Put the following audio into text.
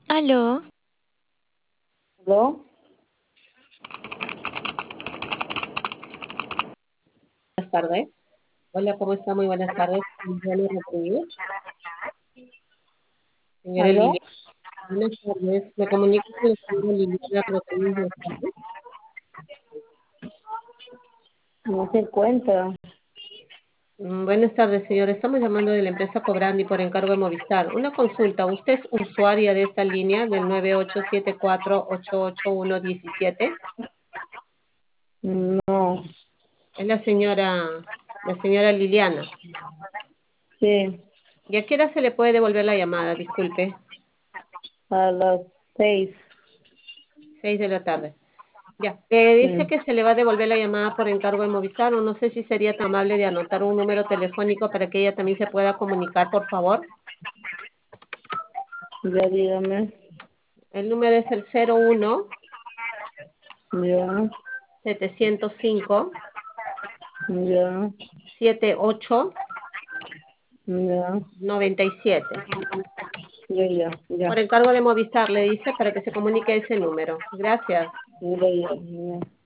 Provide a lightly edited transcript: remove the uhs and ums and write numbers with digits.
Aló, ¿Aló? Buenas tardes. Hola, ¿cómo está? Muy buenas tardes. Liliana Rodríguez. Señora ¿Aló? Liliana, buenas tardes. Me comunico con la señora Liliana Rodríguez. No se encuentra. Buenas tardes, señora. Estamos llamando de la empresa Cobrandi por encargo de Movistar. Una consulta. ¿Usted es usuaria de esta línea del 9874888117? No. Es la señora Liliana. Sí, ¿Y a qué hora se le puede devolver la llamada? Disculpe. a las 6. 6 de la tarde. Ya, dice Sí. que se le va a devolver la llamada por encargo de Movistar, o no sé si sería tan amable de anotar un número telefónico para que ella también se pueda comunicar, por favor. Ya dígame. El número es el 01 Ya, 705 ya, 78 ya, 97. ya. Por encargo de Movistar, le dice, para que se comunique ese número. Gracias. Ya.